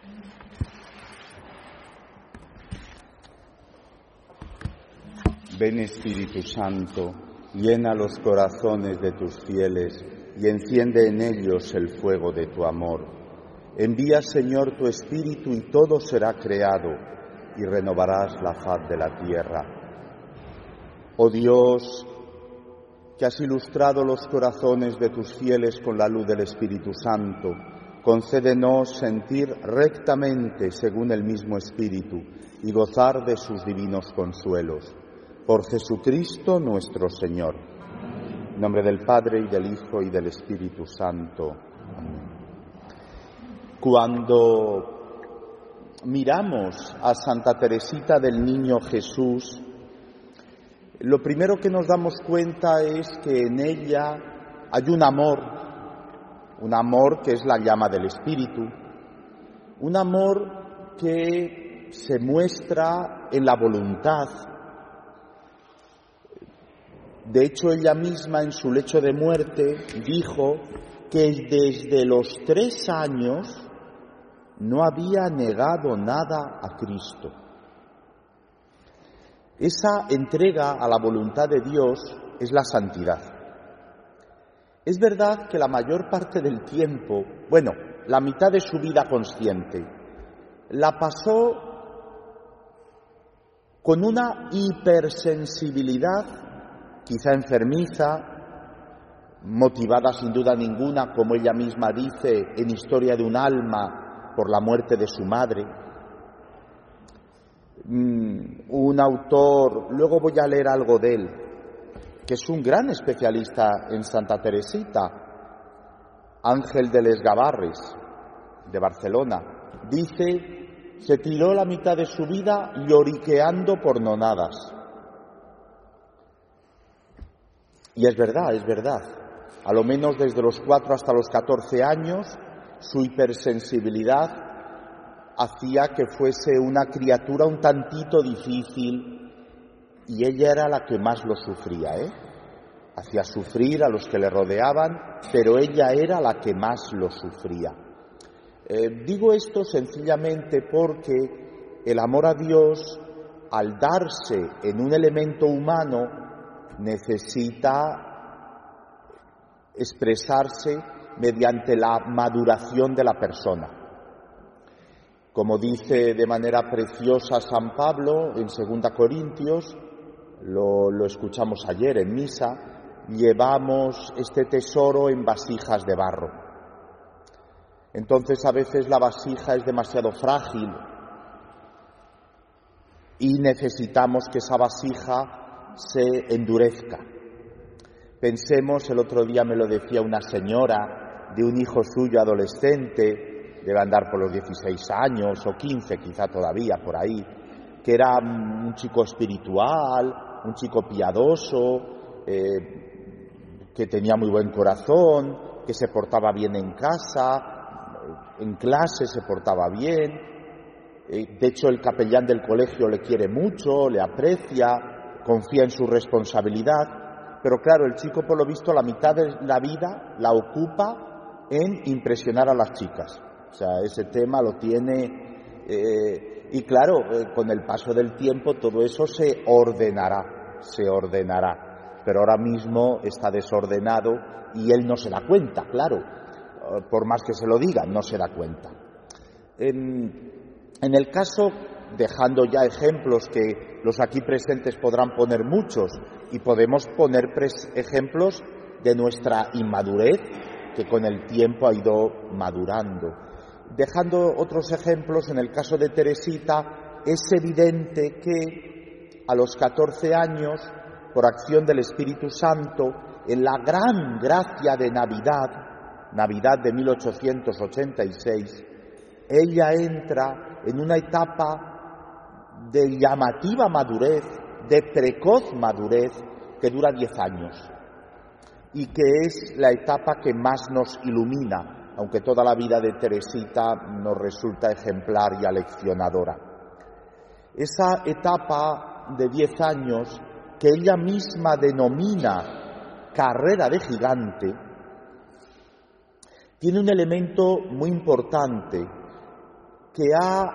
Ven Espíritu Santo, llena los corazones de tus fieles y enciende en ellos el fuego de tu amor. Envía, Señor, tu Espíritu y todo será creado y renovarás la faz de la tierra. Oh Dios, que has ilustrado los corazones de tus fieles con la luz del Espíritu Santo, concédenos sentir rectamente según el mismo Espíritu y gozar de sus divinos consuelos. Por Jesucristo nuestro Señor. En nombre del Padre, y del Hijo, y del Espíritu Santo. Amén. Cuando miramos a Santa Teresita del Niño Jesús, lo primero que nos damos cuenta es que en ella hay un amor que es la llama del Espíritu, un amor que se muestra en la voluntad. De hecho, ella misma en su lecho de muerte dijo que desde los 3 años no había negado nada a Cristo. Esa entrega a la voluntad de Dios es la santidad. Es verdad que la mayor parte del tiempo, la mitad de su vida consciente, la pasó con una hipersensibilidad, quizá enfermiza, motivada sin duda ninguna, como ella misma dice, en Historia de un alma, por la muerte de su madre. Un autor, luego voy a leer algo de él, que es un gran especialista en Santa Teresita, Ángel de les Gavarres, de Barcelona, dice: se tiró la mitad de su vida lloriqueando por nonadas. Y es verdad. A lo menos desde los 4 hasta los 14 años, su hipersensibilidad hacía que fuese una criatura un tantito difícil, y ella era la que más lo sufría, Hacía sufrir a los que le rodeaban, pero ella era la que más lo sufría. Digo esto sencillamente porque el amor a Dios, al darse en un elemento humano, necesita expresarse mediante la maduración de la persona. Como dice de manera preciosa San Pablo en 2 Corintios, lo escuchamos ayer en misa, llevamos este tesoro en vasijas de barro. Entonces a veces la vasija es demasiado frágil y necesitamos que esa vasija se endurezca. Pensemos, el otro día me lo decía una señora de un hijo suyo adolescente, debe andar por los 16 años o 15 quizá todavía por ahí, que era un chico espiritual, un chico piadoso, que tenía muy buen corazón, que se portaba bien en casa, en clase se portaba bien. De hecho, el capellán del colegio le quiere mucho, le aprecia, confía en su responsabilidad, pero claro, el chico por lo visto la mitad de la vida la ocupa en impresionar a las chicas. O sea, ese tema lo tiene, y claro, con el paso del tiempo todo eso se ordenará, pero ahora mismo está desordenado y él no se da cuenta, claro, por más que se lo digan, no se da cuenta. En el caso, dejando ya ejemplos que los aquí presentes podrán poner muchos, y podemos poner ejemplos de nuestra inmadurez, que con el tiempo ha ido madurando. Dejando otros ejemplos, en el caso de Teresita, es evidente que a los 14 años, por acción del Espíritu Santo, en la gran gracia de Navidad de 1886, ella entra en una etapa de llamativa madurez, de precoz madurez, que dura 10 años y que es la etapa que más nos ilumina, aunque toda la vida de Teresita nos resulta ejemplar y aleccionadora. Esa etapa de 10 años, que ella misma denomina carrera de gigante, tiene un elemento muy importante, que ha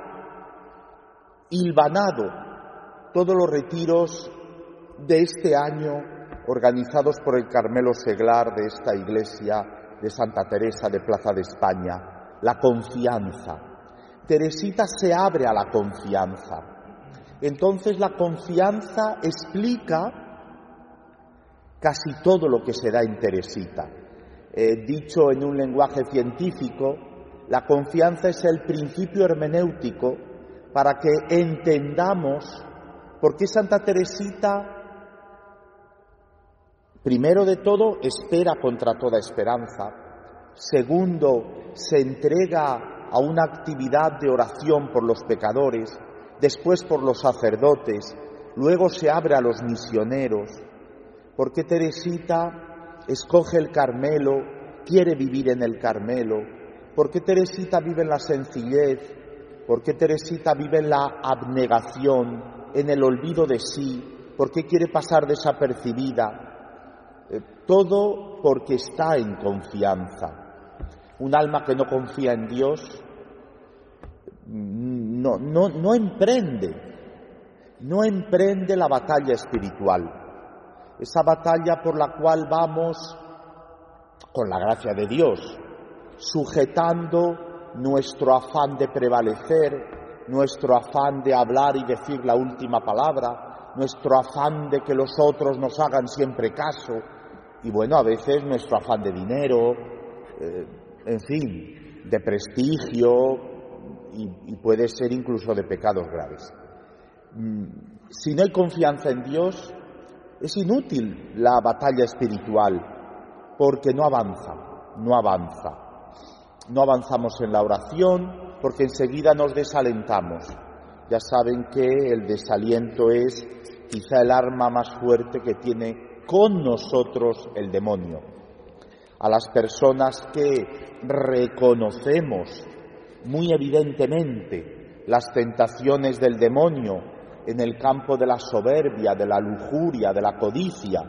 hilvanado todos los retiros de este año organizados por el Carmelo Seglar de esta iglesia de Santa Teresa de Plaza de España, la confianza. Teresita se abre a la confianza. Entonces la confianza explica casi todo lo que se da en Teresita. Dicho en un lenguaje científico, la confianza es el principio hermenéutico para que entendamos por qué Santa Teresita, primero de todo, espera contra toda esperanza. Segundo, se entrega a una actividad de oración por los pecadores, después por los sacerdotes, luego se abre a los misioneros. ¿Por qué Teresita escoge el Carmelo, quiere vivir en el Carmelo? ¿Por qué Teresita vive en la sencillez? ¿Por qué Teresita vive en la abnegación, en el olvido de sí? ¿Por qué quiere pasar desapercibida? Todo porque está en confianza. Un alma que no confía en Dios no emprende la batalla espiritual. Esa batalla por la cual vamos, con la gracia de Dios, sujetando nuestro afán de prevalecer, nuestro afán de hablar y decir la última palabra, nuestro afán de que los otros nos hagan siempre caso, y bueno, a veces nuestro afán de dinero, en fin, de prestigio, y puede ser incluso de pecados graves. Si no hay confianza en Dios, es inútil la batalla espiritual, porque no avanzamos en la oración, porque enseguida nos desalentamos. Ya saben que el desaliento es quizá el arma más fuerte que tiene con nosotros el demonio. A las personas que reconocemos muy evidentemente las tentaciones del demonio en el campo de la soberbia, de la lujuria, de la codicia,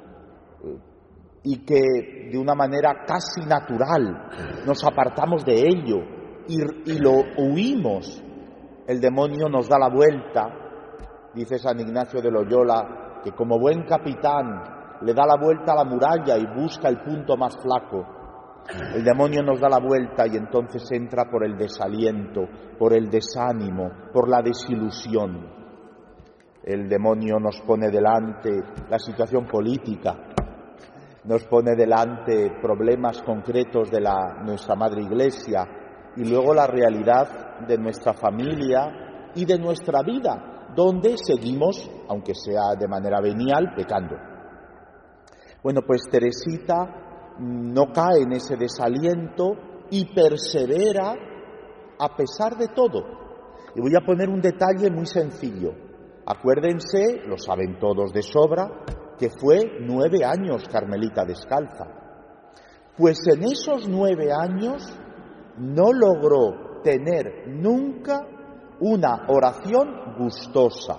y que de una manera casi natural nos apartamos de ello y lo huimos, el demonio nos da la vuelta. Dice San Ignacio de Loyola que como buen capitán le da la vuelta a la muralla y busca el punto más flaco. El demonio nos da la vuelta y entonces entra por el desaliento, por el desánimo, por la desilusión. El demonio nos pone delante la situación política, nos pone delante problemas concretos de nuestra Madre Iglesia y luego la realidad de nuestra familia y de nuestra vida, donde seguimos, aunque sea de manera venial, pecando. Bueno, pues Teresita no cae en ese desaliento y persevera a pesar de todo. Y voy a poner un detalle muy sencillo. Acuérdense, lo saben todos de sobra, que fue 9 años carmelita descalza. Pues en esos 9 años no logró tener nunca una oración gustosa.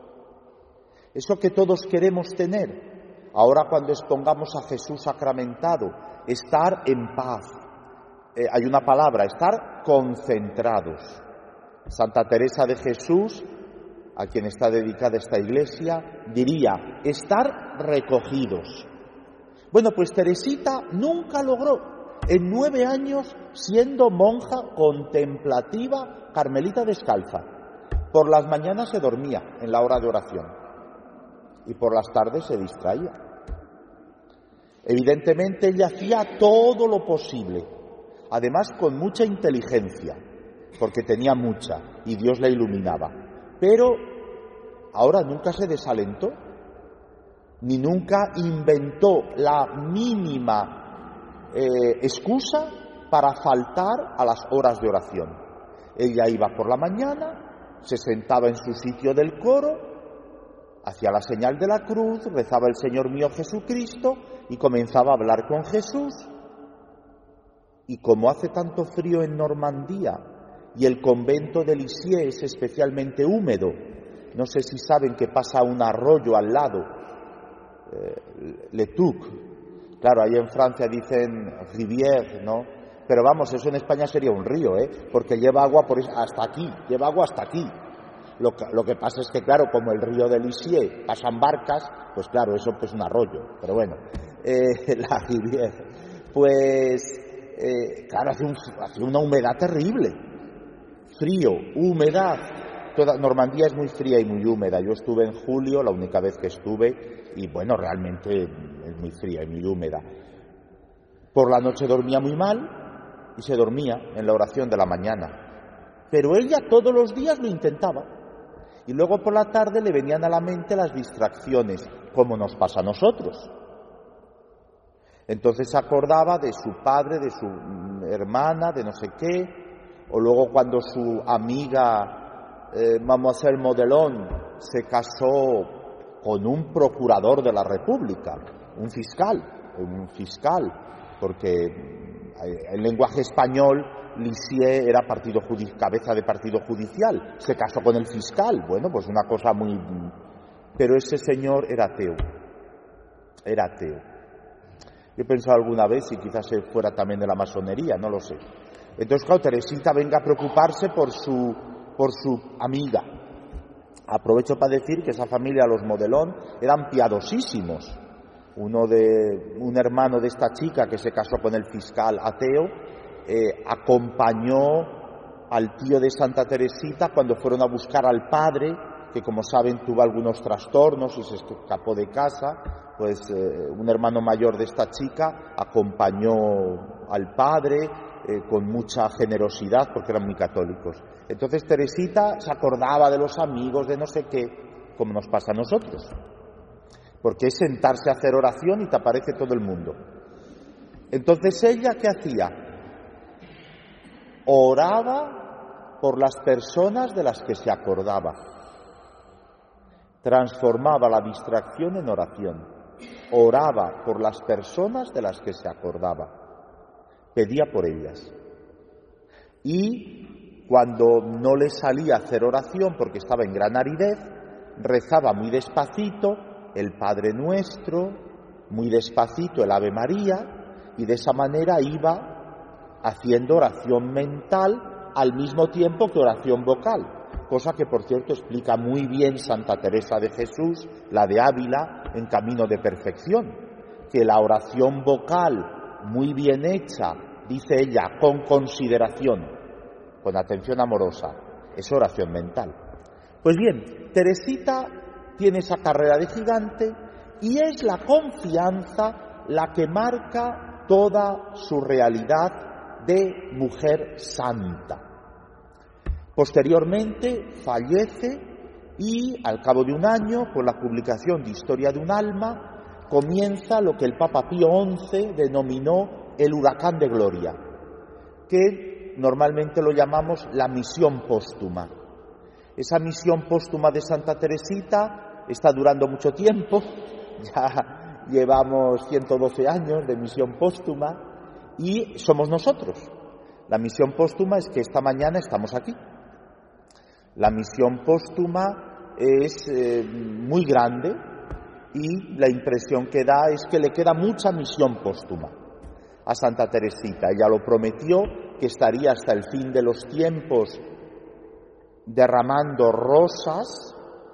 Eso que todos queremos tener. Ahora cuando expongamos a Jesús sacramentado, estar en paz. Hay una palabra, estar concentrados. Santa Teresa de Jesús, a quien está dedicada esta iglesia, diría, estar recogidos. Bueno, pues Teresita nunca logró, en 9 años, siendo monja contemplativa, carmelita descalza. Por las mañanas se dormía en la hora de oración y por las tardes se distraía. Evidentemente ella hacía todo lo posible, además con mucha inteligencia, porque tenía mucha y Dios la iluminaba. Pero ahora nunca se desalentó, ni nunca inventó la mínima excusa para faltar a las horas de oración. Ella iba por la mañana, se sentaba en su sitio del coro, hacía la señal de la cruz, rezaba el Señor mío Jesucristo y comenzaba a hablar con Jesús. Y como hace tanto frío en Normandía y el convento de Lisieux es especialmente húmedo, no sé si saben que pasa un arroyo al lado, Le Touc. Claro, ahí en Francia dicen rivière, ¿no? pero vamos, eso en España sería un río, porque lleva agua hasta aquí, lleva agua hasta aquí. Lo que pasa es que, claro, como el río de Lisieux pasan barcas, pues claro, eso pues un arroyo, pero bueno, la riviera, pues claro, hace una humedad terrible, frío, humedad. Toda Normandía es muy fría y muy húmeda. Yo estuve en julio, la única vez que estuve, y bueno, realmente es muy fría y muy húmeda. Por la noche dormía muy mal y se dormía en la oración de la mañana. Pero ella todos los días lo intentaba. Y luego por la tarde le venían a la mente las distracciones, como nos pasa a nosotros. Entonces se acordaba de su padre, de su hermana, de no sé qué, o luego cuando su amiga Mademoiselle Modelón se casó con un procurador de la República, un fiscal, porque en lenguaje español Lisieux era cabeza de partido judicial, se casó con el fiscal, bueno, pues una cosa muy... Pero ese señor era ateo. Yo he pensado alguna vez si quizás fuera también de la masonería, no lo sé. Entonces, claro, Teresita venga a preocuparse por su amiga. Aprovecho para decir que esa familia, los Modelón, eran piadosísimos. Un hermano de esta chica que se casó con el fiscal ateo, acompañó al tío de Santa Teresita cuando fueron a buscar al padre, que como saben tuvo algunos trastornos y se escapó de casa. Pues un hermano mayor de esta chica acompañó al padre con mucha generosidad porque eran muy católicos. Entonces Teresita se acordaba de los amigos, de no sé qué, como nos pasa a nosotros. Porque es sentarse a hacer oración y te aparece todo el mundo. Entonces ella, ¿qué hacía? Oraba por las personas de las que se acordaba. Transformaba la distracción en oración. Oraba por las personas de las que se acordaba. Pedía por ellas. Y cuando no le salía a hacer oración porque estaba en gran aridez, rezaba muy despacito el Padre Nuestro, muy despacito el Ave María, y de esa manera iba haciendo oración mental al mismo tiempo que oración vocal, cosa que por cierto explica muy bien Santa Teresa de Jesús, la de Ávila, en Camino de Perfección, que la oración vocal muy bien hecha, dice ella, con consideración, con atención amorosa, es oración mental. Pues bien, Teresita tiene esa carrera de gigante y es la confianza la que marca toda su realidad de mujer santa. Posteriormente fallece y al cabo de un año, con la publicación de Historia de un alma, comienza lo que el Papa Pío XI denominó el huracán de gloria, que normalmente lo llamamos la misión póstuma. Esa misión póstuma de Santa Teresita está durando mucho tiempo, ya llevamos 112 años de misión póstuma y somos nosotros. La misión póstuma es que esta mañana estamos aquí. La misión póstuma es muy grande y la impresión que da es que le queda mucha misión póstuma a Santa Teresita. Ella lo prometió que estaría hasta el fin de los tiempos derramando rosas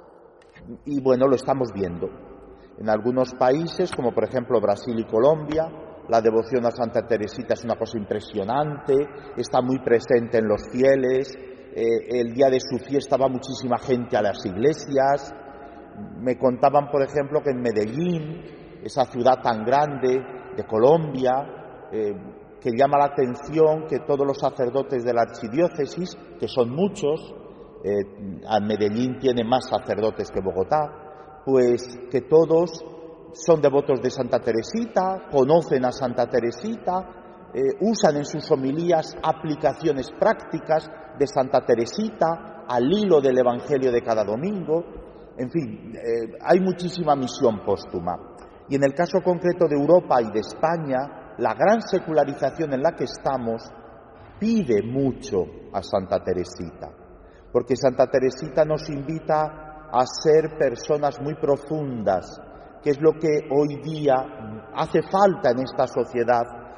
y bueno, lo estamos viendo. En algunos países, como por ejemplo Brasil y Colombia, la devoción a Santa Teresita es una cosa impresionante, está muy presente en los fieles. El día de su fiesta va muchísima gente a las iglesias. Me contaban, por ejemplo, que en Medellín, esa ciudad tan grande de Colombia, que llama la atención que todos los sacerdotes de la archidiócesis, que son muchos, Medellín tiene más sacerdotes que Bogotá, pues que todos son devotos de Santa Teresita, conocen a Santa Teresita, usan en sus homilías aplicaciones prácticas de Santa Teresita al hilo del Evangelio de cada domingo. En fin, hay muchísima misión póstuma. Y en el caso concreto de Europa y de España, la gran secularización en la que estamos pide mucho a Santa Teresita, porque Santa Teresita nos invita a ser personas muy profundas, que es lo que hoy día hace falta en esta sociedad,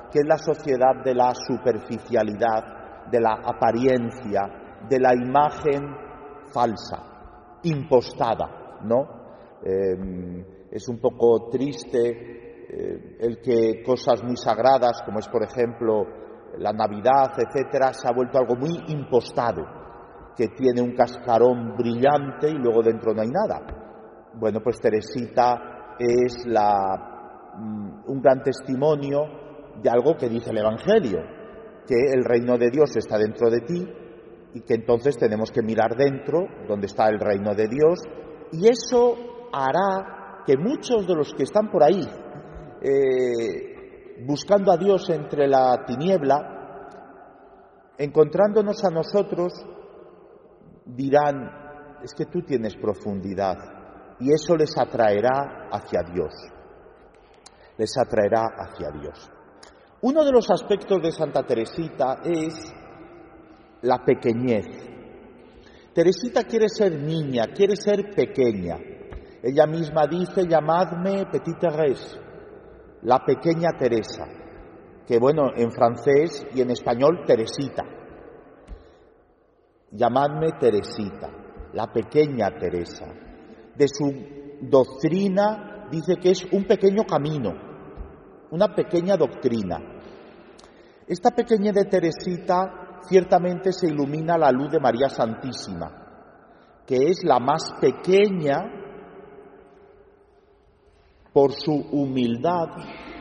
que es la sociedad de la superficialidad, de la apariencia, de la imagen falsa, impostada, ¿no? Es un poco triste el que cosas muy sagradas, como es por ejemplo la Navidad, etcétera, se ha vuelto algo muy impostado, que tiene un cascarón brillante y luego dentro no hay nada. Bueno, pues Teresita es un gran testimonio de algo que dice el Evangelio, que el reino de Dios está dentro de ti y que entonces tenemos que mirar dentro, donde está el reino de Dios, y eso hará que muchos de los que están por ahí buscando a Dios entre la tiniebla, encontrándonos a nosotros, dirán, es que tú tienes profundidad, y eso les atraerá hacia Dios. Les atraerá hacia Dios. Uno de los aspectos de Santa Teresita es la pequeñez. Teresita quiere ser niña, quiere ser pequeña. Ella misma dice, llamadme Petite Thérèse, la pequeña Teresa, que bueno, en francés y en español, Teresita. Llamadme Teresita, la pequeña Teresa. De su doctrina dice que es un pequeño camino, una pequeña doctrina. Esta pequeña de Teresita ciertamente se ilumina a la luz de María Santísima, que es la más pequeña por su humildad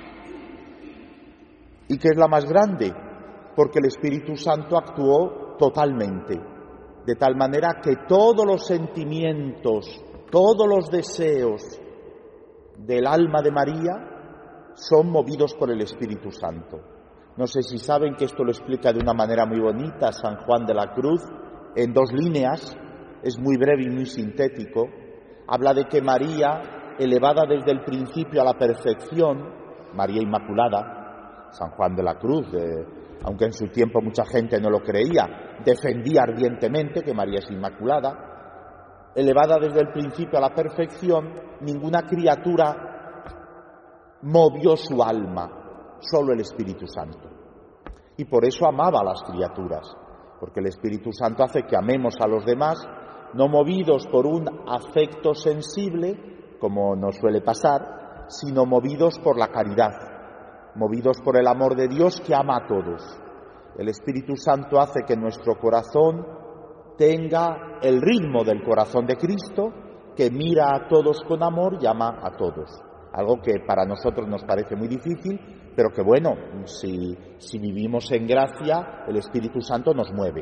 y que es la más grande porque el Espíritu Santo actuó totalmente, de tal manera que todos los sentimientos, todos los deseos del alma de María son movidos por el Espíritu Santo. No sé si saben que esto lo explica de una manera muy bonita San Juan de la Cruz, en 2 líneas, es muy breve y muy sintético. Habla de que María, elevada desde el principio a la perfección, María Inmaculada, San Juan de la Cruz, aunque en su tiempo mucha gente no lo creía, defendía ardientemente que María es Inmaculada, elevada desde el principio a la perfección, ninguna criatura movió su alma, solo el Espíritu Santo. Y por eso amaba a las criaturas, porque el Espíritu Santo hace que amemos a los demás, no movidos por un afecto sensible, como nos suele pasar, sino movidos por la caridad, movidos por el amor de Dios que ama a todos. El Espíritu Santo hace que nuestro corazón tenga el ritmo del corazón de Cristo, que mira a todos con amor y ama a todos. Algo que para nosotros nos parece muy difícil, pero que bueno, si vivimos en gracia, el Espíritu Santo nos mueve.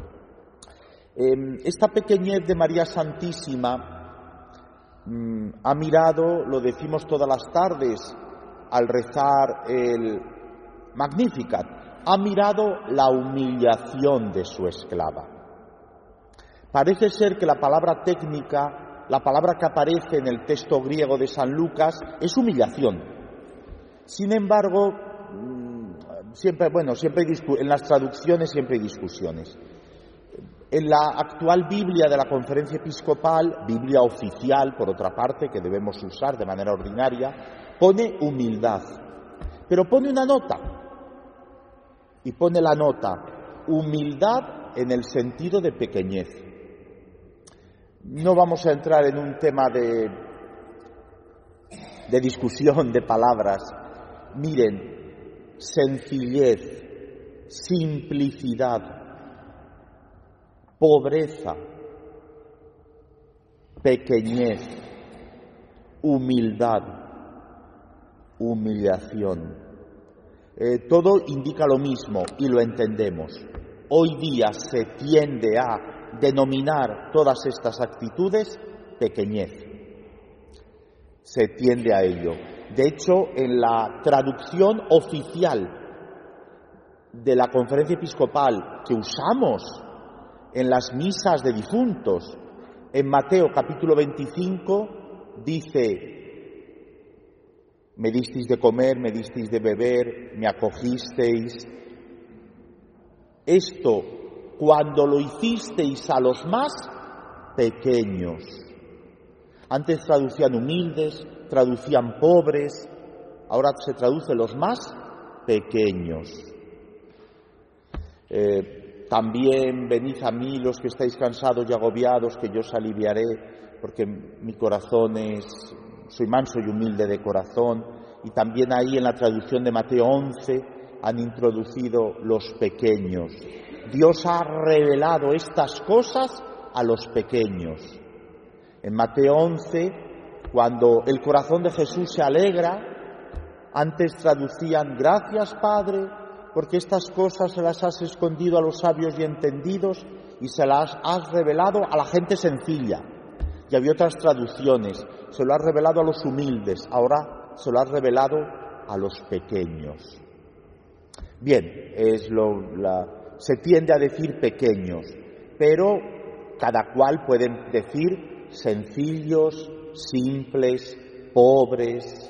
Esta pequeñez de María Santísima ha mirado, lo decimos todas las tardes al rezar el Magnificat, ha mirado la humillación de su esclava. Parece ser que la palabra técnica, la palabra que aparece en el texto griego de San Lucas, es humillación. Sin embargo, siempre en las traducciones siempre hay discusiones. En la actual Biblia de la Conferencia Episcopal, Biblia oficial, por otra parte, que debemos usar de manera ordinaria, pone humildad, pero pone una nota, y pone la nota, humildad en el sentido de pequeñez. No vamos a entrar en un tema de discusión de palabras. Miren, sencillez, simplicidad, pobreza, pequeñez, humildad, humillación. Todo indica lo mismo y lo entendemos. Hoy día se tiende a denominar todas estas actitudes pequeñez. Se tiende a ello. De hecho, en la traducción oficial de la Conferencia Episcopal que usamos en las misas de difuntos, en Mateo capítulo 25, dice: me disteis de comer, me disteis de beber, me acogisteis. Esto, cuando lo hicisteis a los más pequeños. Antes traducían humildes, traducían pobres, ahora se traduce los más pequeños. También venid a mí los que estáis cansados y agobiados, que yo os aliviaré, porque mi corazón soy manso y humilde de corazón. Y también ahí en la traducción de Mateo 11 han introducido los pequeños. Dios ha revelado estas cosas a los pequeños. En Mateo 11, cuando el corazón de Jesús se alegra, antes traducían: gracias, Padre, porque estas cosas se las has escondido a los sabios y entendidos y se las has revelado a la gente sencilla. Y había otras traducciones: se lo has revelado a los humildes, ahora se lo has revelado a los pequeños. Bien, se tiende a decir pequeños, pero cada cual puede decir sencillos, simples, pobres,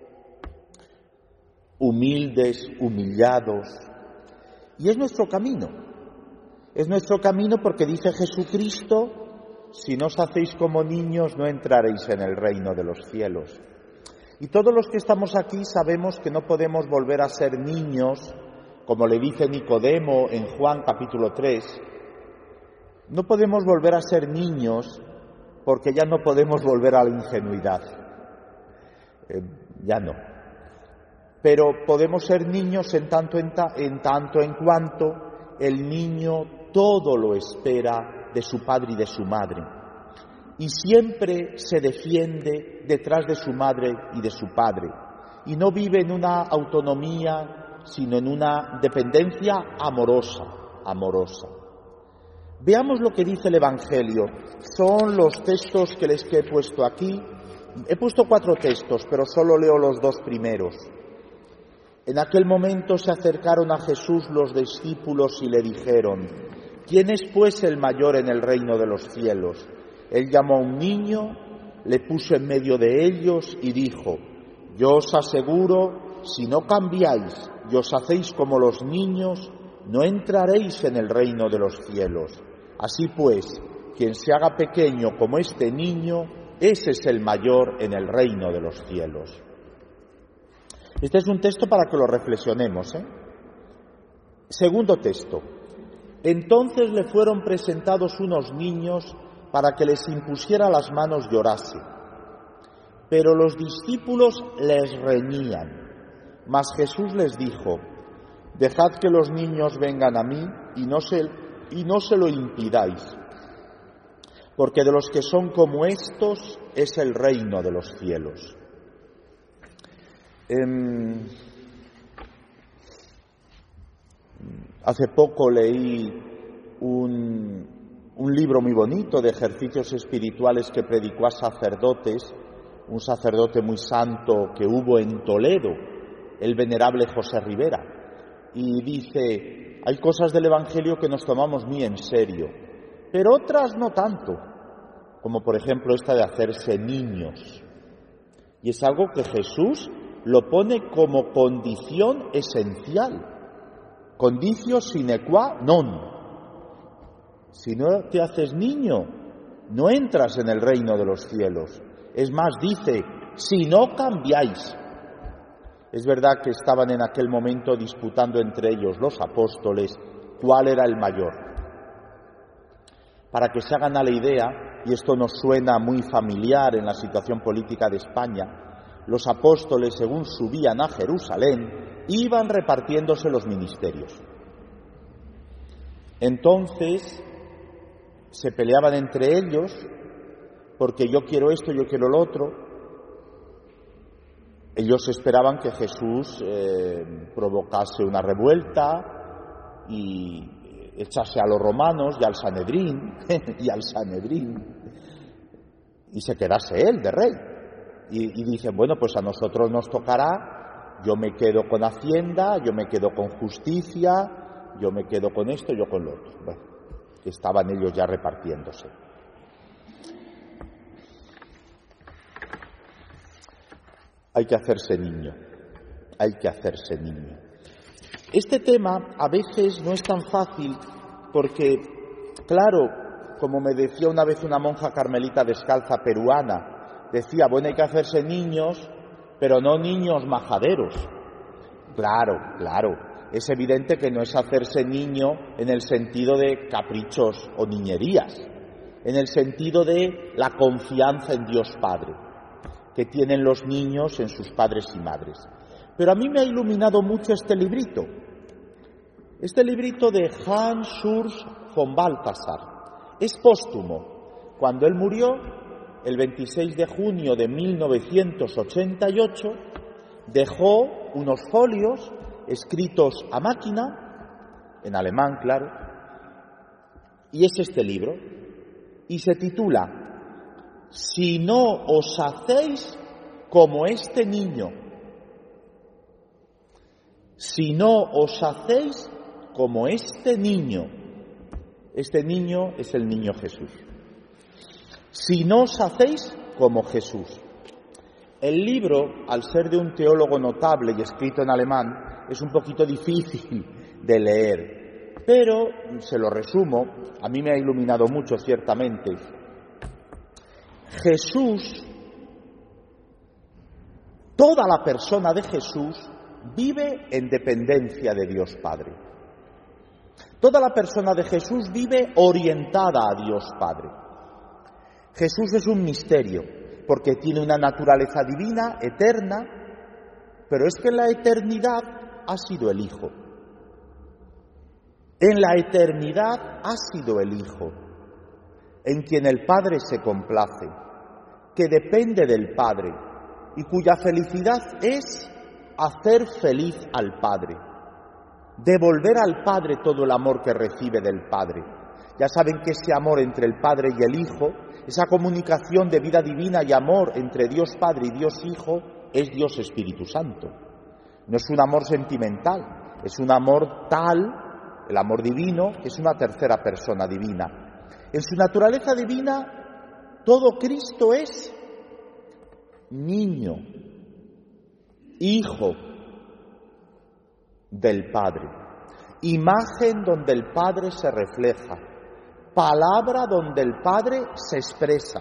humildes, humillados. Y es nuestro camino. Es nuestro camino porque dice Jesucristo: si no os hacéis como niños, no entraréis en el reino de los cielos. Y todos los que estamos aquí sabemos que no podemos volver a ser niños, como le dice Nicodemo en Juan capítulo 3. No podemos volver a ser niños porque ya no podemos volver a la ingenuidad. Ya no. Pero podemos ser niños en tanto en cuanto el niño todo lo espera de su padre y de su madre. Y siempre se defiende detrás de su madre y de su padre. Y no vive en una autonomía, sino en una dependencia amorosa. Veamos lo que dice el Evangelio. Son los textos que les he puesto aquí. He puesto 4 textos, pero solo leo los 2 primeros. En aquel momento se acercaron a Jesús los discípulos y le dijeron: ¿quién es pues el mayor en el reino de los cielos? Él llamó a un niño, le puso en medio de ellos y dijo: yo os aseguro, si no cambiáis y os hacéis como los niños, no entraréis en el reino de los cielos. Así pues, quien se haga pequeño como este niño, ese es el mayor en el reino de los cielos. Este es un texto para que lo reflexionemos, Segundo texto. Entonces le fueron presentados unos niños para que les impusiera las manos y orase. Pero los discípulos les reñían. Mas Jesús les dijo: dejad que los niños vengan a mí y no se lo impidáis, porque de los que son como estos es el reino de los cielos. Hace poco leí un libro muy bonito de ejercicios espirituales que predicó a sacerdotes, un sacerdote muy santo que hubo en Toledo, el venerable José Rivera. Y dice: hay cosas del Evangelio que nos tomamos muy en serio, pero otras no tanto, como por ejemplo esta de hacerse niños. Y es algo que Jesús lo pone como condición esencial, conditio sine qua non. Si no te haces niño, no entras en el reino de los cielos. Es más, dice: si no cambiáis. Es verdad que estaban en aquel momento disputando entre ellos los apóstoles cuál era el mayor. Para que se hagan a la idea, y esto nos suena muy familiar en la situación política de España, los apóstoles, según subían a Jerusalén, iban repartiéndose los ministerios. Entonces se peleaban entre ellos porque yo quiero esto, yo quiero lo otro. Ellos esperaban que Jesús provocase una revuelta y echase a los romanos y al Sanedrín y se quedase él de rey. Y dicen: bueno, pues a nosotros nos tocará, yo me quedo con Hacienda, yo me quedo con justicia, yo me quedo con esto, yo con lo otro. Bueno, estaban ellos ya repartiéndose. Hay que hacerse niño, Este tema a veces no es tan fácil porque, claro, como me decía una vez una monja carmelita descalza peruana, decía: bueno, hay que hacerse niños, pero no niños majaderos. Claro. Es evidente que no es hacerse niño en el sentido de caprichos o niñerías, en el sentido de la confianza en Dios Padre que tienen los niños en sus padres y madres. Pero a mí me ha iluminado mucho este librito de Hans Urs von Balthasar. Es póstumo. Cuando él murió, el 26 de junio de 1988, dejó unos folios escritos a máquina, en alemán, claro, y es este libro, y se titula Si no os hacéis como este niño. Si no os hacéis como este niño. Este niño es el niño Jesús. Si no os hacéis como Jesús. El libro, al ser de un teólogo notable y escrito en alemán, es un poquito difícil de leer, pero se lo resumo, a mí me ha iluminado mucho, ciertamente. Jesús, toda la persona de Jesús vive en dependencia de Dios Padre. Toda la persona de Jesús vive orientada a Dios Padre. Jesús es un misterio, porque tiene una naturaleza divina, eterna, pero es que en la eternidad ha sido el Hijo. En la eternidad ha sido el Hijo, en quien el Padre se complace, que depende del Padre y cuya felicidad es hacer feliz al Padre, devolver al Padre todo el amor que recibe del Padre. Ya saben que ese amor entre el Padre y el Hijo, esa comunicación de vida divina y amor entre Dios Padre y Dios Hijo, es Dios Espíritu Santo. No es un amor sentimental, es un amor tal, el amor divino, que es una tercera persona divina. En su naturaleza divina, todo Cristo es niño, hijo del Padre, imagen donde el Padre se refleja, palabra donde el Padre se expresa.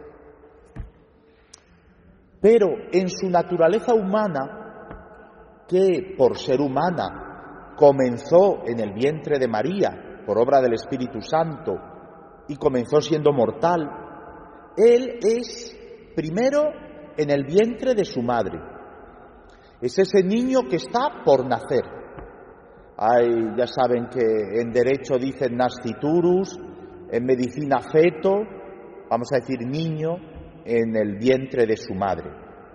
Pero en su naturaleza humana, que por ser humana comenzó en el vientre de María por obra del Espíritu Santo y comenzó siendo mortal, Él es primero en el vientre de su madre. Es ese niño que está por nacer. Ya saben que en derecho dicen nasciturus, en medicina feto, vamos a decir niño en el vientre de su madre.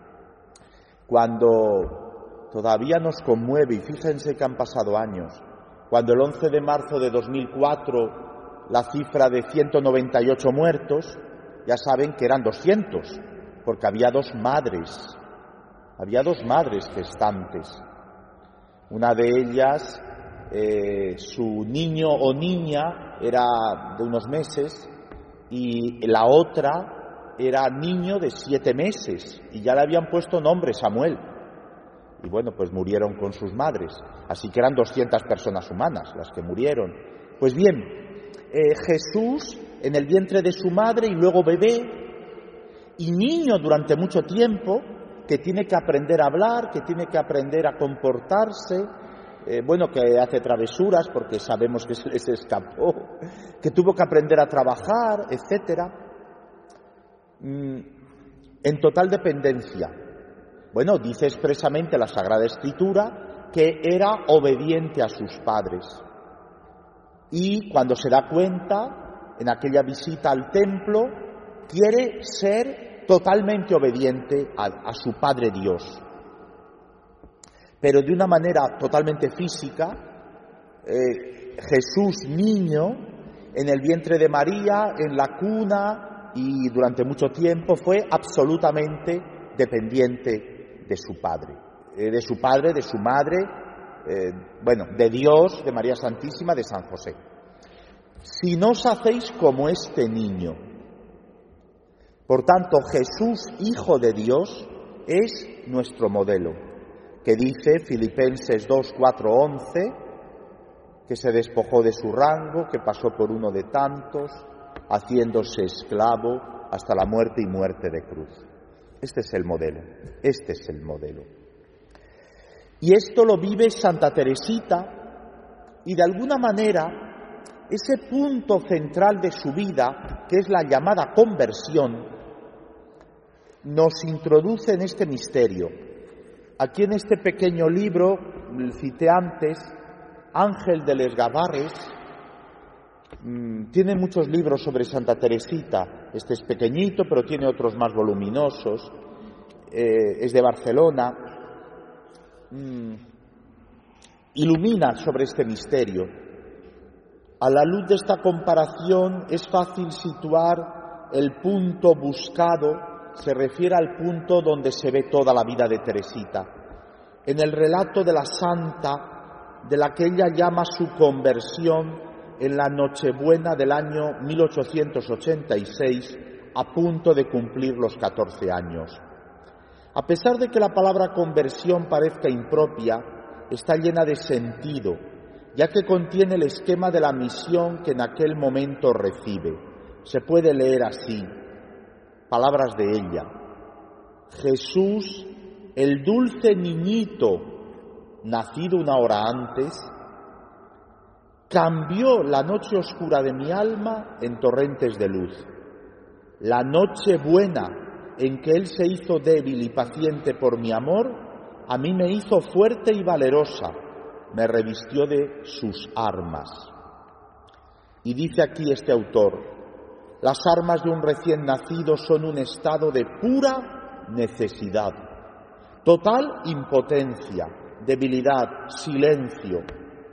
Cuando todavía nos conmueve, y fíjense que han pasado años, cuando el 11 de marzo de 2004 la cifra de 198 muertos, ya saben que eran 200, porque había dos madres gestantes. Una de ellas, su niño o niña era de unos meses y la otra era niño de 7 meses y ya le habían puesto nombre Samuel. Y bueno, pues murieron con sus madres. Así que eran 200 personas humanas las que murieron. Pues bien, Jesús en el vientre de su madre y luego bebé y niño durante mucho tiempo, que tiene que aprender a hablar, que tiene que aprender a comportarse, que hace travesuras porque sabemos que se les escapó, que tuvo que aprender a trabajar, etcétera, en total dependencia. Bueno, dice expresamente la Sagrada Escritura que era obediente a sus padres. Y cuando se da cuenta, en aquella visita al templo, quiere ser totalmente obediente a su Padre Dios. Pero de una manera totalmente física, Jesús niño, en el vientre de María, en la cuna, y durante mucho tiempo fue absolutamente dependiente de su padre, de su madre, de Dios, de María Santísima, de San José. Si no os hacéis como este niño. Por tanto, Jesús, Hijo de Dios, es nuestro modelo, que dice Filipenses 2, 4, 11, que se despojó de su rango, que pasó por uno de tantos, haciéndose esclavo hasta la muerte y muerte de cruz. Este es el modelo. Y esto lo vive Santa Teresita, y de alguna manera ese punto central de su vida, que es la llamada conversión, nos introduce en este misterio. Aquí en este pequeño libro, cité antes, Ángel de les Gavarres, tiene muchos libros sobre Santa Teresita. Este es pequeñito, pero tiene otros más voluminosos. Es de Barcelona. Ilumina sobre este misterio. A la luz de esta comparación es fácil situar el punto buscado, se refiere al punto donde se ve toda la vida de Teresita. En el relato de la santa, de la que ella llama su conversión en la Nochebuena del año 1886, a punto de cumplir los 14 años. A pesar de que la palabra conversión parezca impropia, está llena de sentido, ya que contiene el esquema de la misión que en aquel momento recibe. Se puede leer así, palabras de ella: Jesús, el dulce niñito, nacido una hora antes, cambió la noche oscura de mi alma en torrentes de luz. La noche buena en que Él se hizo débil y paciente por mi amor, a mí me hizo fuerte y valerosa, me revistió de sus armas. Y dice aquí este autor: las armas de un recién nacido son un estado de pura necesidad, total impotencia, debilidad, silencio.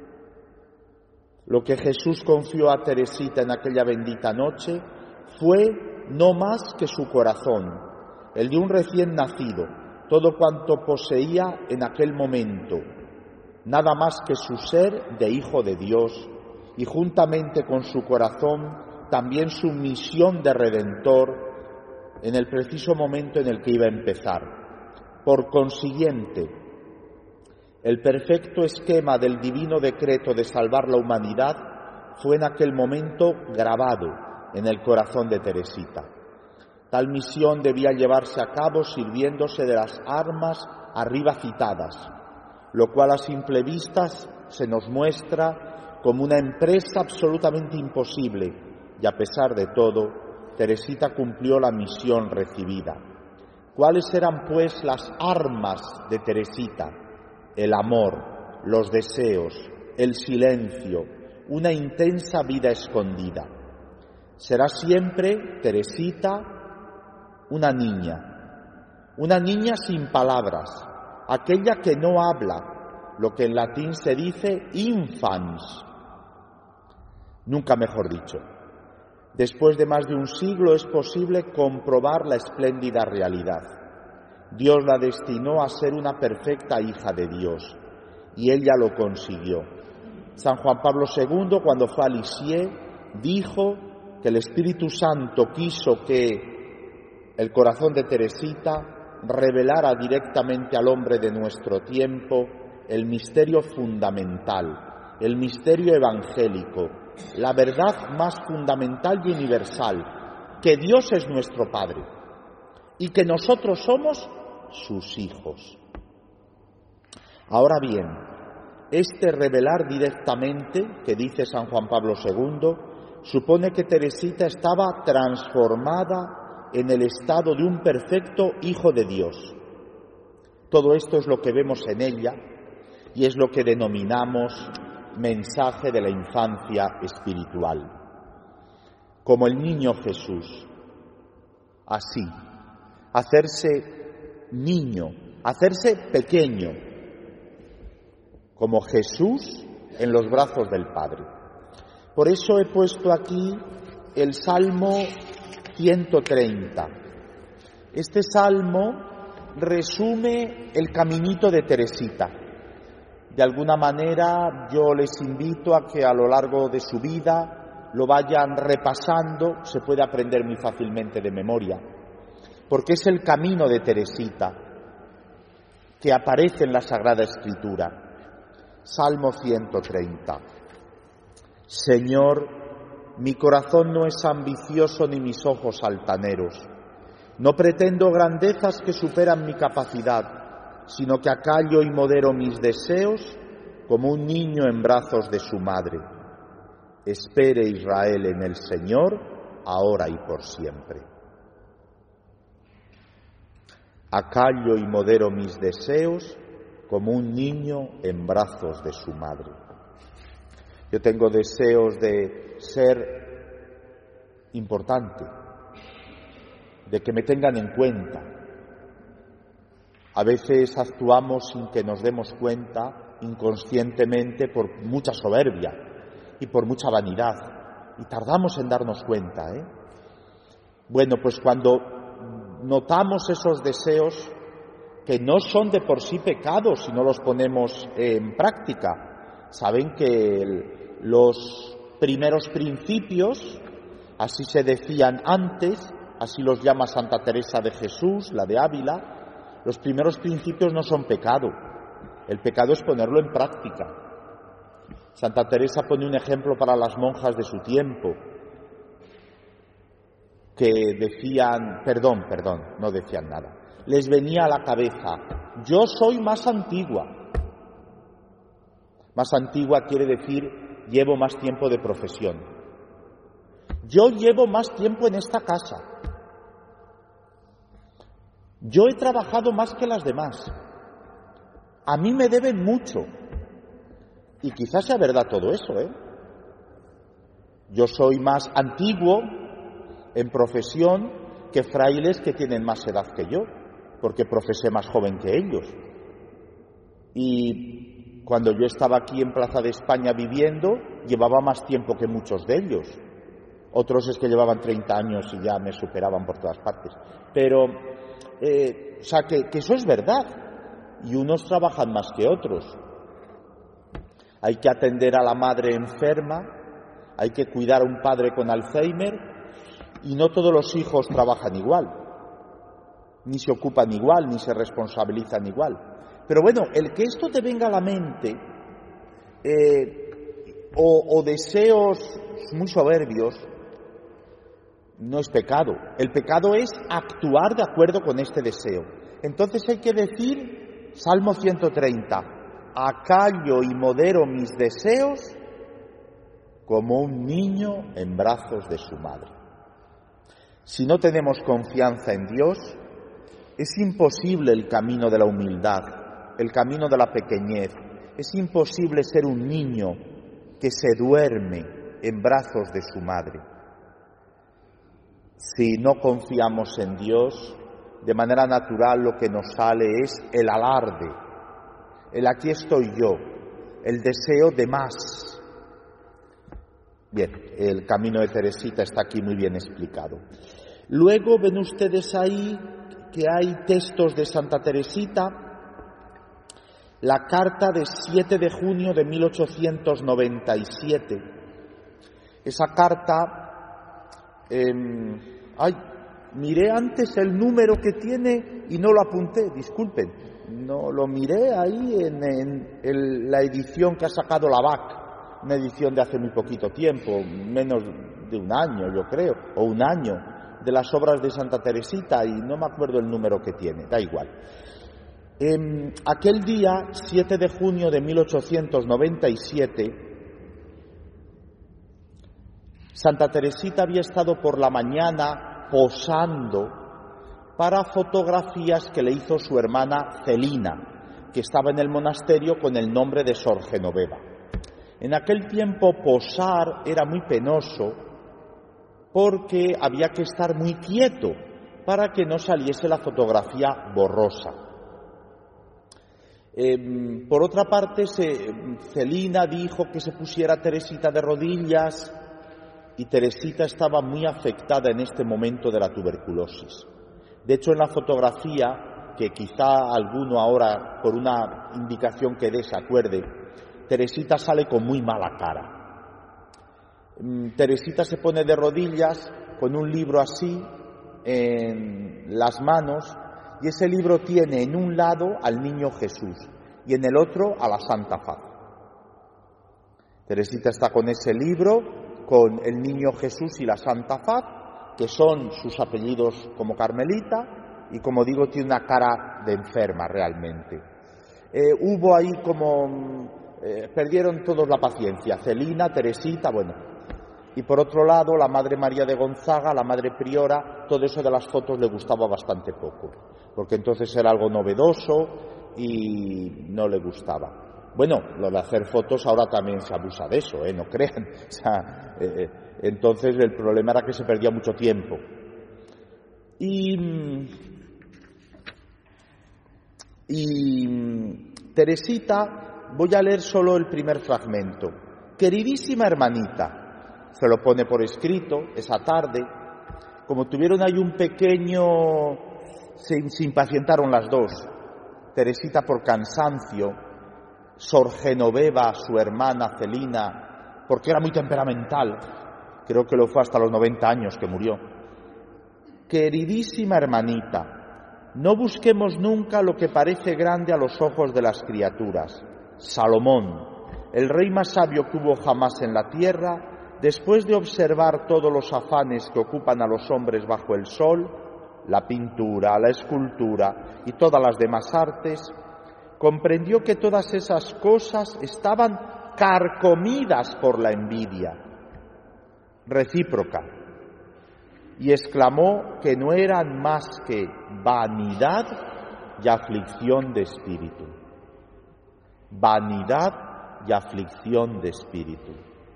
Lo que Jesús confió a Teresita en aquella bendita noche fue no más que su corazón, el de un recién nacido, todo cuanto poseía en aquel momento, nada más que su ser de hijo de Dios, y juntamente con su corazón también su misión de redentor en el preciso momento en el que iba a empezar. Por consiguiente, el perfecto esquema del divino decreto de salvar la humanidad fue en aquel momento grabado en el corazón de Teresita. Tal misión debía llevarse a cabo sirviéndose de las armas arriba citadas, lo cual a simple vista se nos muestra como una empresa absolutamente imposible, y a pesar de todo, Teresita cumplió la misión recibida. ¿Cuáles eran, pues, las armas de Teresita? El amor, los deseos, el silencio, una intensa vida escondida. Será siempre Teresita una niña sin palabras, aquella que no habla, lo que en latín se dice infans, nunca mejor dicho. Después de más de un siglo es posible comprobar la espléndida realidad. Dios la destinó a ser una perfecta hija de Dios, y ella lo consiguió. San Juan Pablo II, cuando fue a Lisieux, dijo que el Espíritu Santo quiso que el corazón de Teresita revelara directamente al hombre de nuestro tiempo el misterio fundamental, el misterio evangélico, la verdad más fundamental y universal, que Dios es nuestro Padre y que nosotros somos sus hijos. Ahora bien, este revelar directamente, que dice San Juan Pablo II, supone que Teresita estaba transformada en el estado de un perfecto hijo de Dios. Todo esto es lo que vemos en ella y es lo que denominamos mensaje de la infancia espiritual. Como el niño Jesús, así, hacerse niño, hacerse pequeño, como Jesús en los brazos del Padre. Por eso he puesto aquí el Salmo 130. Este salmo resume el caminito de Teresita. De alguna manera yo les invito a que a lo largo de su vida lo vayan repasando, se puede aprender muy fácilmente de memoria, porque es el camino de Teresita que aparece en la Sagrada Escritura. Salmo 130. Señor, mi corazón no es ambicioso ni mis ojos altaneros. No pretendo grandezas que superan mi capacidad. sino que acallo y modero mis deseos como un niño en brazos de su madre. Espere Israel en el Señor, ahora y por siempre. Acallo y modero mis deseos como un niño en brazos de su madre. Yo tengo deseos de ser importante, de que me tengan en cuenta. A veces actuamos sin que nos demos cuenta, inconscientemente, por mucha soberbia y por mucha vanidad, y tardamos en darnos cuenta, Bueno, pues cuando notamos esos deseos, que no son de por sí pecados si no los ponemos en práctica. Saben que los primeros principios, así se decían antes, así los llama Santa Teresa de Jesús, la de Ávila, los primeros principios no son pecado. El pecado es ponerlo en práctica. Santa Teresa pone un ejemplo para las monjas de su tiempo, que decían, no decían nada. Les venía a la cabeza, yo soy más antigua. Más antigua quiere decir, llevo más tiempo de profesión. Yo llevo más tiempo en esta casa. Yo he trabajado más que las demás. A mí me deben mucho. Y quizás sea verdad todo eso, Yo soy más antiguo en profesión que frailes que tienen más edad que yo, porque profesé más joven que ellos. Y cuando yo estaba aquí en Plaza de España viviendo, llevaba más tiempo que muchos de ellos. Otros es que llevaban 30 años y ya me superaban por todas partes. Pero, que eso es verdad. Y unos trabajan más que otros. Hay que atender a la madre enferma, hay que cuidar a un padre con Alzheimer, y no todos los hijos trabajan igual, ni se ocupan igual, ni se responsabilizan igual. Pero bueno, el que esto te venga a la mente, o deseos muy soberbios, no es pecado. El pecado es actuar de acuerdo con este deseo. Entonces hay que decir, Salmo 130, acallo y modero mis deseos como un niño en brazos de su madre. Si no tenemos confianza en Dios, es imposible el camino de la humildad, el camino de la pequeñez. Es imposible ser un niño que se duerme en brazos de su madre. Si no confiamos en Dios, de manera natural lo que nos sale es el alarde, el aquí estoy yo, el deseo de más. Bien, el camino de Teresita está aquí muy bien explicado. Luego ven ustedes ahí que hay textos de Santa Teresita, la carta de 7 de junio de 1897. Esa carta, miré antes el número que tiene y no lo apunté, disculpen, no lo miré ahí en la edición que ha sacado la BAC, una edición de hace muy poquito tiempo, menos de un año yo creo, o un año, de las obras de Santa Teresita, y no me acuerdo el número que tiene, da igual. Aquel día, 7 de junio de 1897, Santa Teresita había estado por la mañana posando para fotografías que le hizo su hermana Celina, que estaba en el monasterio con el nombre de Sor Genoveva. En aquel tiempo posar era muy penoso porque había que estar muy quieto para que no saliese la fotografía borrosa. Por otra parte, Celina dijo que se pusiera Teresita de rodillas, y Teresita estaba muy afectada en este momento de la tuberculosis. De hecho, en la fotografía, que quizá alguno ahora, por una indicación que dé, se acuerde, Teresita sale con muy mala cara. Teresita se pone de rodillas con un libro así en las manos, y ese libro tiene en un lado al niño Jesús y en el otro a la Santa Faz. Teresita está con ese libro, con el niño Jesús y la Santa Faz, que son sus apellidos como carmelita, y como digo, tiene una cara de enferma realmente. Hubo ahí perdieron todos la paciencia, Celina, Teresita, bueno. Y por otro lado, la Madre María de Gonzaga, la Madre Priora, todo eso de las fotos le gustaba bastante poco, porque entonces era algo novedoso y no le gustaba. Bueno, lo de hacer fotos ahora también se abusa de eso, no crean. O sea, entonces el problema era que se perdía mucho tiempo. Y Teresita, voy a leer solo el primer fragmento. Queridísima hermanita, se lo pone por escrito esa tarde. Como tuvieron ahí un pequeño... se impacientaron las dos. Teresita por cansancio, Sor Genoveva, su hermana Celina, porque era muy temperamental. Creo que lo fue hasta los 90 años que murió. Queridísima hermanita, no busquemos nunca lo que parece grande a los ojos de las criaturas. Salomón, el rey más sabio que hubo jamás en la tierra, después de observar todos los afanes que ocupan a los hombres bajo el sol, la pintura, la escultura y todas las demás artes, comprendió que todas esas cosas estaban carcomidas por la envidia recíproca y exclamó que no eran más que vanidad y aflicción de espíritu. Vanidad y aflicción de espíritu.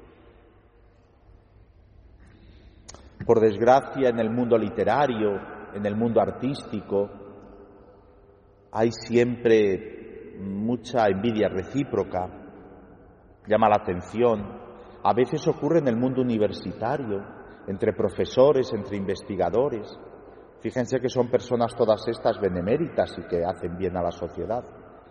Por desgracia, en el mundo literario, en el mundo artístico, hay siempre mucha envidia recíproca, llama la atención. A veces ocurre en el mundo universitario, entre profesores, entre investigadores. Fíjense que son personas todas estas beneméritas y que hacen bien a la sociedad.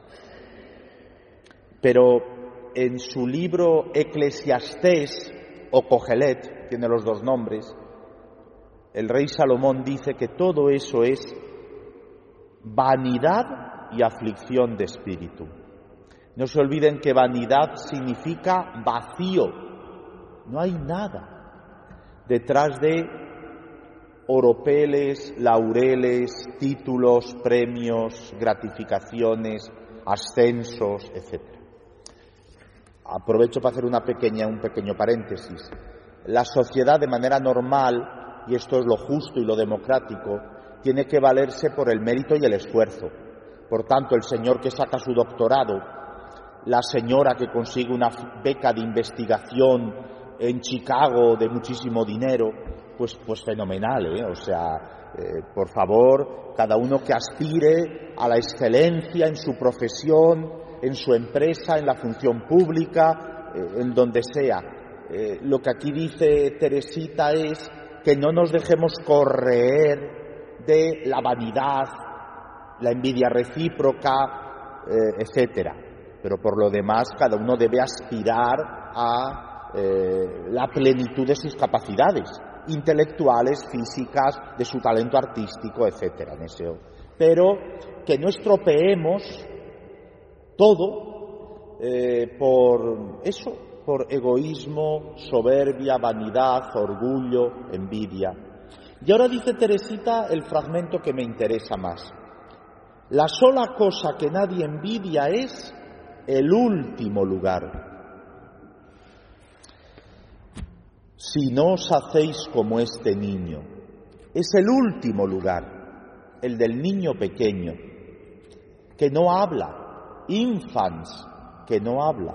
Pero en su libro Eclesiastés o Cogelet, tiene los dos nombres, el rey Salomón dice que todo eso es vanidad y aflicción de espíritu. No se olviden que vanidad significa vacío, no hay nada. Detrás de oropeles, laureles, títulos, premios, gratificaciones, ascensos, etc. Aprovecho para hacer un pequeño paréntesis. La sociedad, de manera normal, y esto es lo justo y lo democrático, tiene que valerse por el mérito y el esfuerzo. Por tanto, el señor que saca su doctorado, la señora que consigue una beca de investigación en Chicago de muchísimo dinero, pues fenomenal, O sea, por favor, cada uno que aspire a la excelencia en su profesión, en su empresa, en la función pública, en donde sea. Lo que aquí dice Teresita es que no nos dejemos correr de la vanidad, la envidia recíproca, etcétera. Pero por lo demás, cada uno debe aspirar a la plenitud de sus capacidades intelectuales, físicas, de su talento artístico, etcétera. Pero que no estropeemos todo por eso, por egoísmo, soberbia, vanidad, orgullo, envidia. Y ahora dice Teresita el fragmento que me interesa más. La sola cosa que nadie envidia es el último lugar. Si no os hacéis como este niño, es el último lugar, el del niño pequeño, que no habla, infans, que no habla.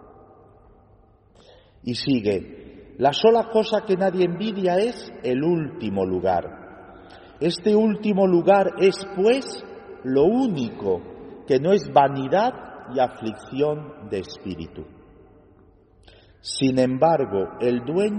Y sigue, la sola cosa que nadie envidia es el último lugar. Este último lugar es, pues, lo único, que no es vanidad y aflicción de espíritu. Sin embargo, el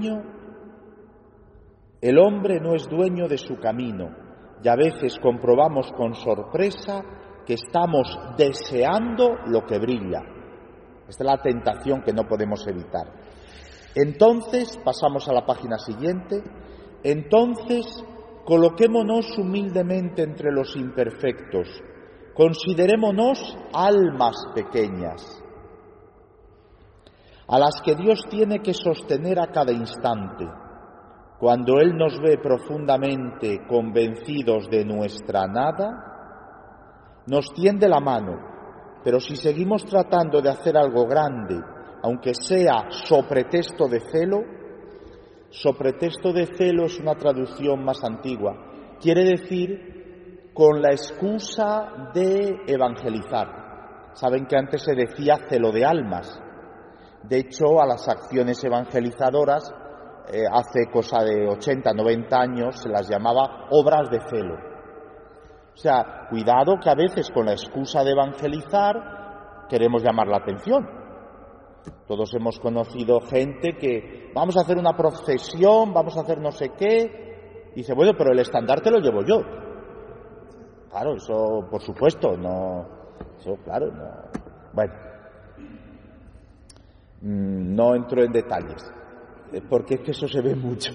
hombre no es dueño de su camino, y a veces comprobamos con sorpresa que estamos deseando lo que brilla. Esta es la tentación que no podemos evitar. Entonces, pasamos a la página siguiente, entonces coloquémonos humildemente entre los imperfectos, considerémonos almas pequeñas, a las que Dios tiene que sostener a cada instante. cuando Él nos ve profundamente convencidos de nuestra nada, nos tiende la mano, pero si seguimos tratando de hacer algo grande, aunque sea so pretexto de celo es una traducción más antigua, quiere decir con la excusa de evangelizar. Saben que antes se decía celo de almas. De hecho, a las acciones evangelizadoras, hace cosa de 80, 90 años, se las llamaba obras de celo. O sea, cuidado que a veces con la excusa de evangelizar queremos llamar la atención. Todos hemos conocido gente que vamos a hacer una procesión, vamos a hacer no sé qué, y dice, bueno, pero el estandarte lo llevo yo. Claro, eso por supuesto, no, eso claro, no. Bueno, no entro en detalles, porque es que eso se ve mucho.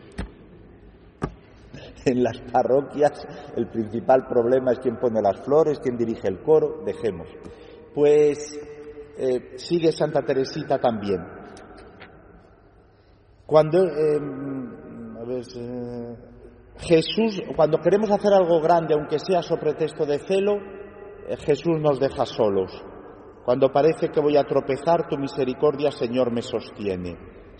En las parroquias el principal problema es quién pone las flores, quién dirige el coro, dejemos. Pues sigue Santa Teresita también. Cuando Jesús, cuando queremos hacer algo grande, aunque sea so pretexto de celo, Jesús nos deja solos. Cuando parece que voy a tropezar, tu misericordia, Señor, me sostiene.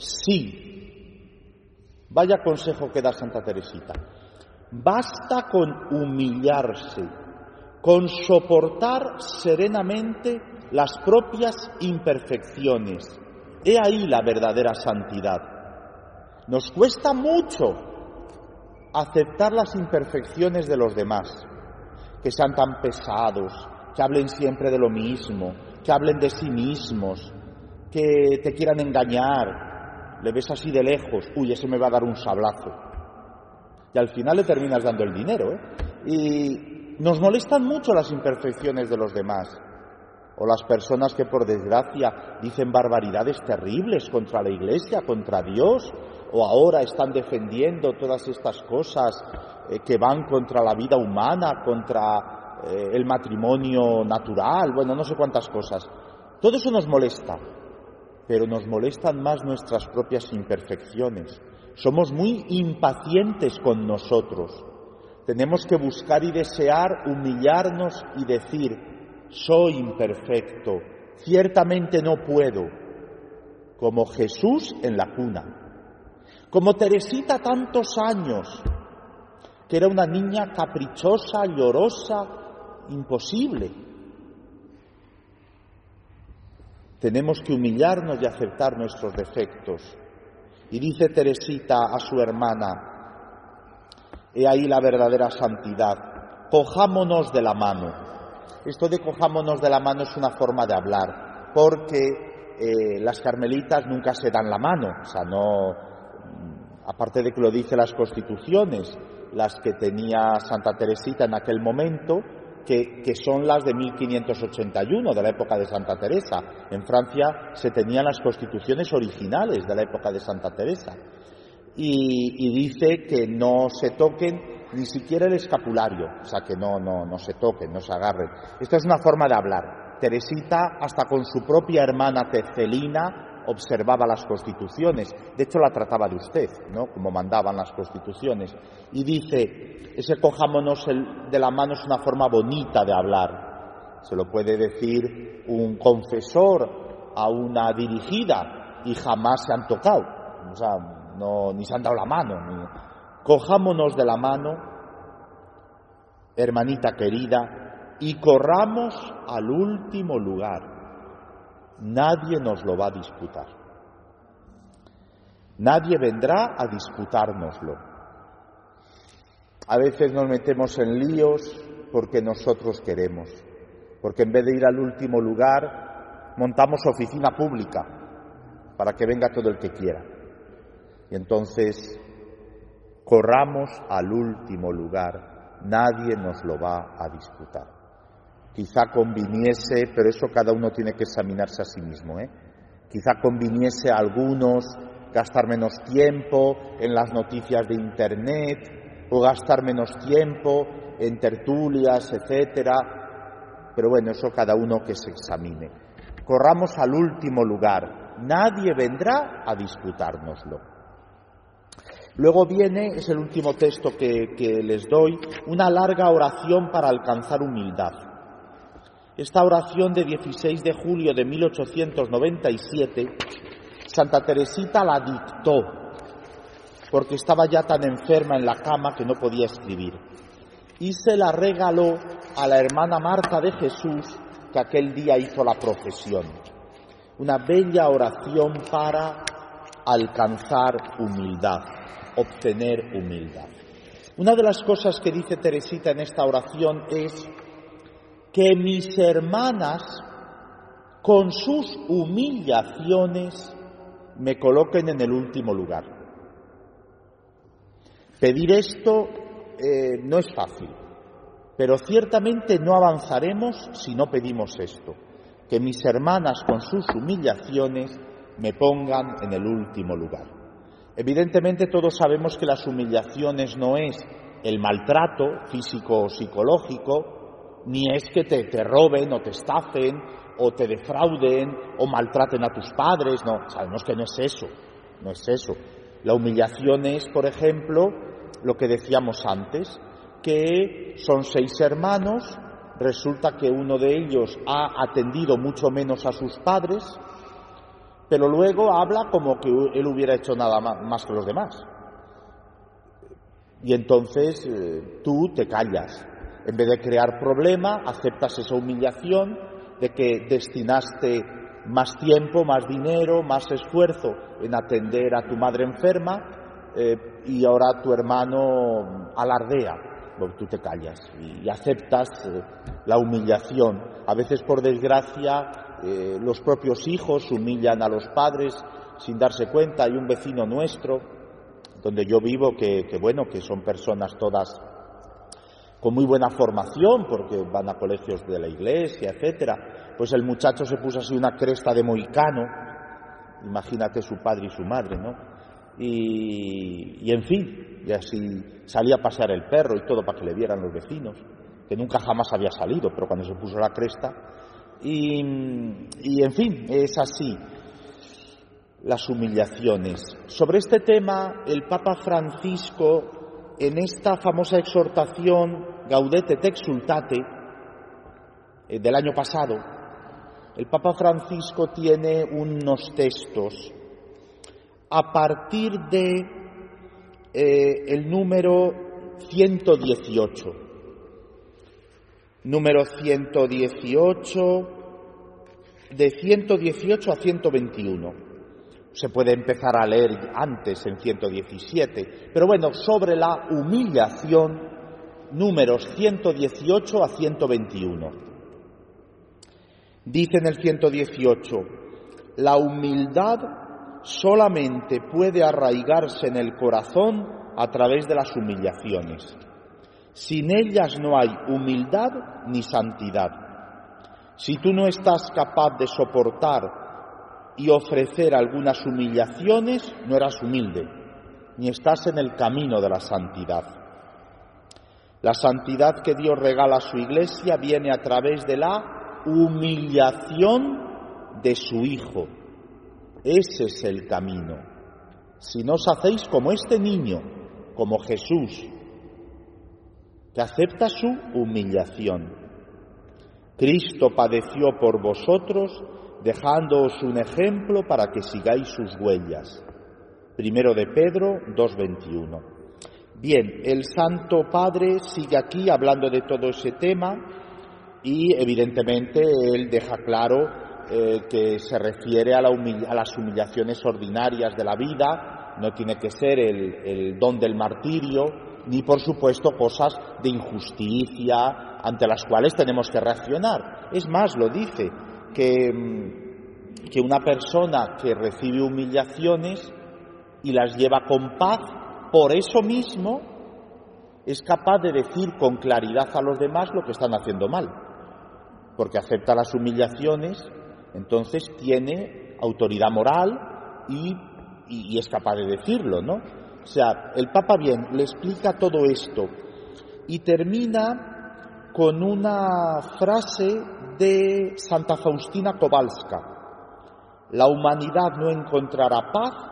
Sí. Vaya consejo que da Santa Teresita. Basta con humillarse, con soportar serenamente las propias imperfecciones. He ahí la verdadera santidad. Nos cuesta mucho aceptar las imperfecciones de los demás, que sean tan pesados, que hablen siempre de lo mismo, que hablen de sí mismos, que te quieran engañar. Le ves así de lejos, uy, ese me va a dar un sablazo. Y al final le terminas dando el dinero, Y nos molestan mucho las imperfecciones de los demás. O las personas que, por desgracia, dicen barbaridades terribles contra la Iglesia, contra Dios, o ahora están defendiendo todas estas cosas que van contra la vida humana, contra el matrimonio natural, bueno, no sé cuántas cosas. Todo eso nos molesta, pero nos molestan más nuestras propias imperfecciones. Somos muy impacientes con nosotros. Tenemos que buscar y desear humillarnos y decir: soy imperfecto, ciertamente no puedo, como Jesús en la cuna, como Teresita tantos años, que era una niña caprichosa, llorosa, imposible. Tenemos que humillarnos y aceptar nuestros defectos. Y dice Teresita a su hermana: he ahí la verdadera santidad, cojámonos de la mano. Esto de cojámonos de la mano es una forma de hablar, porque las carmelitas nunca se dan la mano, o sea, no, aparte de que lo dice las constituciones, las que tenía Santa Teresita en aquel momento, que son las de 1581, de la época de Santa Teresa. En Francia se tenían las constituciones originales de la época de Santa Teresa. Y dice que no se toquen ni siquiera el escapulario, o sea, que no se toquen, no se agarren. Esta es una forma de hablar. Teresita, hasta con su propia hermana Tecelina, observaba las constituciones. De hecho, la trataba de usted, ¿no?, como mandaban las constituciones. Y dice, ese cojámonos de la mano es una forma bonita de hablar. Se lo puede decir un confesor a una dirigida y jamás se han tocado. O sea, no, ni se han dado la mano. Cojámonos de la mano, hermanita querida, y corramos al último lugar. Nadie nos lo va a disputar. Nadie vendrá a disputárnoslo. A veces nos metemos en líos porque nosotros queremos, porque en vez de ir al último lugar, montamos oficina pública para que venga todo el que quiera. Y entonces, corramos al último lugar, nadie nos lo va a disputar. Quizá conviniese, pero eso cada uno tiene que examinarse a sí mismo, Quizá conviniese a algunos gastar menos tiempo en las noticias de Internet, o gastar menos tiempo en tertulias, etcétera. Pero bueno, eso cada uno que se examine. Corramos al último lugar, nadie vendrá a disputárnoslo. Luego viene, es el último texto que les doy, una larga oración para alcanzar humildad. Esta oración de 16 de julio de 1897, Santa Teresita la dictó, porque estaba ya tan enferma en la cama que no podía escribir. Y se la regaló a la hermana Marta de Jesús, que aquel día hizo la profesión. Una bella oración para alcanzar humildad, obtener humildad. Una de las cosas que dice Teresita en esta oración es que mis hermanas, con sus humillaciones, me coloquen en el último lugar. Pedir esto no es fácil, pero ciertamente no avanzaremos si no pedimos esto, que mis hermanas con sus humillaciones me pongan en el último lugar. Evidentemente todos sabemos que las humillaciones no es el maltrato físico o psicológico, ni es que te roben o te estafen o te defrauden o maltraten a tus padres, no, sabemos que no es eso, no es eso. La humillación es, por ejemplo, lo que decíamos antes, que son 6 hermanos, resulta que uno de ellos ha atendido mucho menos a sus padres, pero luego habla como que él hubiera hecho nada más que los demás. Y entonces tú te callas. En vez de crear problema, aceptas esa humillación de que destinaste más tiempo, más dinero, más esfuerzo en atender a tu madre enferma y ahora tu hermano alardea. Bueno, tú te callas y aceptas la humillación. A veces, por desgracia, los propios hijos humillan a los padres sin darse cuenta. Hay un vecino nuestro, donde yo vivo, que son personas todas con muy buena formación, porque van a colegios de la iglesia, etcétera. Pues el muchacho se puso así una cresta de mohicano, imagínate su padre y su madre, ¿no? Y en fin, y así salía a pasear el perro y todo para que le vieran los vecinos, que nunca jamás había salido, pero cuando se puso la cresta, y en fin, es así, las humillaciones. Sobre este tema, el Papa Francisco, en esta famosa exhortación Gaudete et Exsultate del año pasado, el Papa Francisco tiene unos textos a partir de el número 118. Número 118, de 118 a 121. Se puede empezar a leer antes, en 117, pero bueno, sobre la humillación, números 118 a 121. Dice en el 118, la humildad solamente puede arraigarse en el corazón a través de las humillaciones. Sin ellas no hay humildad ni santidad. Si tú no estás capaz de soportar y ofrecer algunas humillaciones, no eras humilde, ni estás en el camino de la santidad. La santidad que Dios regala a su Iglesia viene a través de la humillación de su Hijo. Ese es el camino. Si no os hacéis como este niño, como Jesús, que acepta su humillación. Cristo padeció por vosotros, dejándoos un ejemplo para que sigáis sus huellas. Primero de Pedro 2:21. Bien, el Santo Padre sigue aquí hablando de todo ese tema y evidentemente él deja claro que se refiere a las humillaciones ordinarias de la vida, no tiene que ser el don del martirio, ni por supuesto cosas de injusticia ante las cuales tenemos que reaccionar. Es más, lo dice, que una persona que recibe humillaciones y las lleva con paz, por eso mismo es capaz de decir con claridad a los demás lo que están haciendo mal, porque acepta las humillaciones, entonces tiene autoridad moral y es capaz de decirlo, ¿no? O sea, el Papa bien le explica todo esto y termina con una frase de Santa Faustina Kowalska: la humanidad no encontrará paz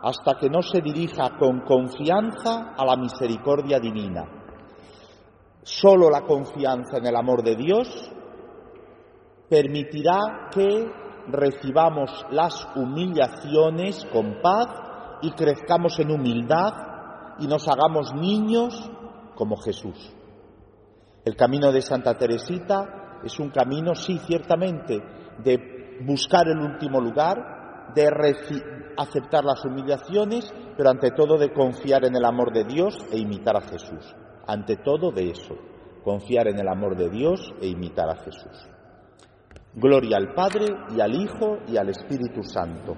hasta que no se dirija con confianza a la misericordia divina. Solo la confianza en el amor de Dios permitirá que recibamos las humillaciones con paz y crezcamos en humildad y nos hagamos niños como Jesús. El camino de Santa Teresita es un camino, sí, ciertamente, de buscar el último lugar, de aceptar las humillaciones, pero ante todo de confiar en el amor de Dios e imitar a Jesús. Ante todo de eso, confiar en el amor de Dios e imitar a Jesús. Gloria al Padre, y al Hijo, y al Espíritu Santo.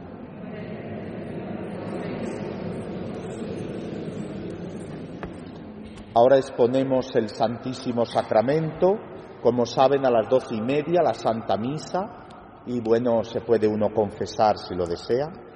Ahora exponemos el Santísimo Sacramento, como saben, a las 12:30, la Santa Misa, y bueno, se puede uno confesar si lo desea.